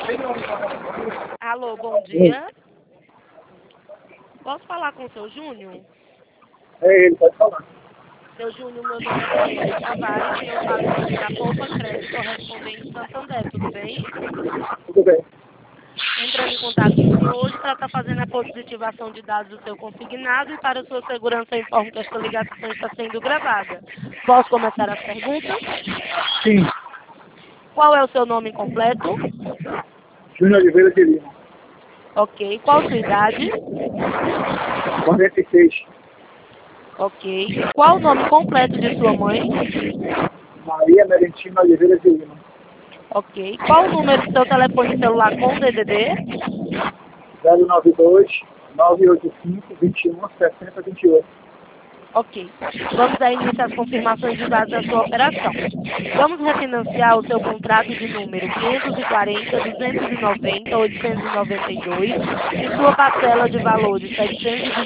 Alô, bom dia. Posso falar com o seu Júnior? É ele, pode falar. Seu Júnior, meu nome é Daniela Tavares e eu falo em nome da Poupa Crédito Correspondente Santander, tudo bem? Tudo bem. Entrando em contato com o senhor hoje para estar fazendo a positivação de dados do seu consignado e para sua segurança informo que esta ligação está sendo gravada. Posso começar as perguntas? Sim. Qual é o seu nome completo? Júnior Oliveira de Lima. Ok. Qual a sua idade? 46. Ok. Qual o nome completo de sua mãe? Maria Merentina Oliveira de Lima. Ok. Qual o número do seu telefone celular com DDD? 092 985 21 60 28. Ok. Vamos dar início às confirmações de dados da sua operação. Vamos refinanciar o seu contrato de número 540, 290, 892 e sua parcela de valor de R$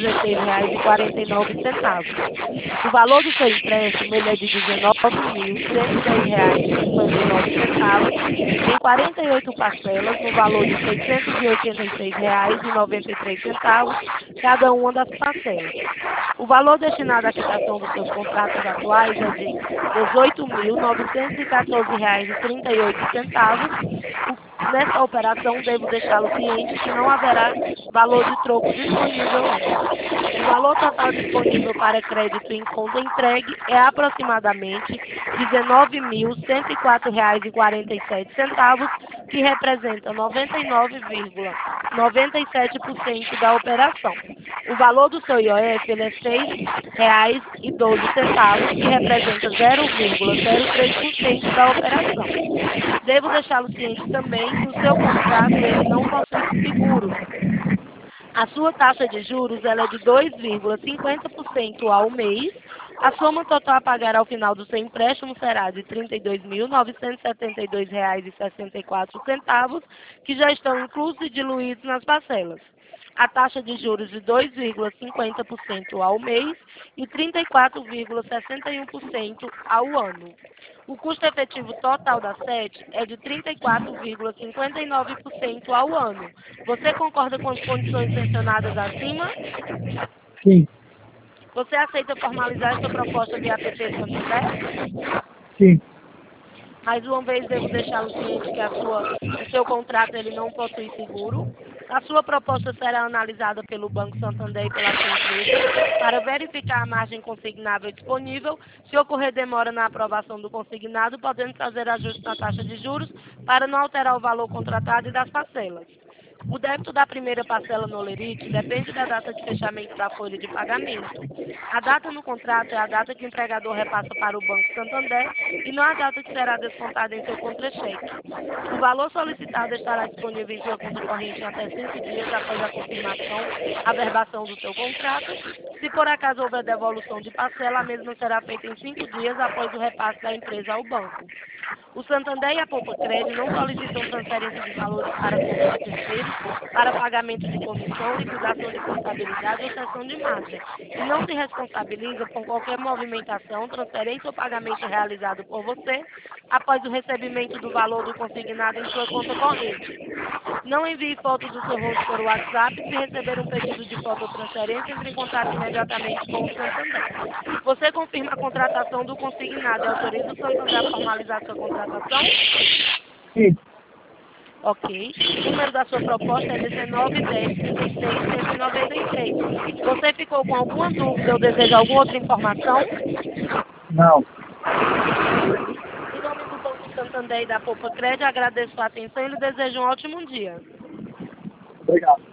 716,49. O valor do seu empréstimo ele é de R$ 19.110,59 em 48 parcelas no valor de R$ 686,93, cada uma das parcelas. O valor destinado à quitação dos seus contratos atuais é de R$ 18.914,38. Nessa operação, devo deixá-lo ciente que não haverá valor de troco disponível hoje. O valor total disponível para crédito em conta entregue é aproximadamente R$ 19.104,47, que representa 99,97% da operação. O valor do seu IOF ele é R$ 6,12, que representa 0,03% da operação. Devo deixá-lo ciente também que o seu contrato ele não possui seguro. A sua taxa de juros ela é de 2,50% ao mês. A soma total a pagar ao final do seu empréstimo será de R$ 32.972,64, que já estão inclusos e diluídos nas parcelas. A taxa de juros de 2,50% ao mês e 34,61% ao ano. O custo efetivo total da SET é de 34,59% ao ano. Você concorda com as condições mencionadas acima? Sim. Você aceita formalizar esta proposta via APP Santander? Sim. Mais uma vez, devo deixá-lo ciente que o seu contrato ele não possui seguro. A sua proposta será analisada pelo Banco Santander e pela sua empresa para verificar a margem consignável disponível. Se ocorrer demora na aprovação do consignado, podendo fazer ajustes na taxa de juros para não alterar o valor contratado e das parcelas. O débito da primeira parcela no Olerite depende da data de fechamento da folha de pagamento. A data no contrato é a data que o empregador repassa para o Banco Santander e não a data que será descontada em seu contra-cheque. O valor solicitado estará disponível em sua conta corrente em até 5 dias após a confirmação, averbação do seu contrato. Se por acaso houver devolução de parcela, a mesma será feita em 5 dias após o repasse da empresa ao banco. O Santander e a Poupa Crédito não solicitam transferência de valores para conta de terceiros, para pagamento de comissão, liquidação de portabilidade ou cessão de margem, e não se responsabiliza por qualquer movimentação, transferência ou pagamento realizado por você após o recebimento do valor do consignado em sua conta corrente. Não envie fotos do seu rosto por WhatsApp. Se receber um pedido de foto ou transferência, entre em contato imediatamente com o Santander. Você confirma a contratação do consignado e autoriza o Santander a formalizar sua contratação? Sim. Ok. O número da sua proposta é 1910-36-193. Você ficou com alguma dúvida ou deseja alguma outra informação? Não. Em nome do Banco Santander e da Poupa Crédito, agradeço a atenção e lhe desejo um ótimo dia. Obrigado.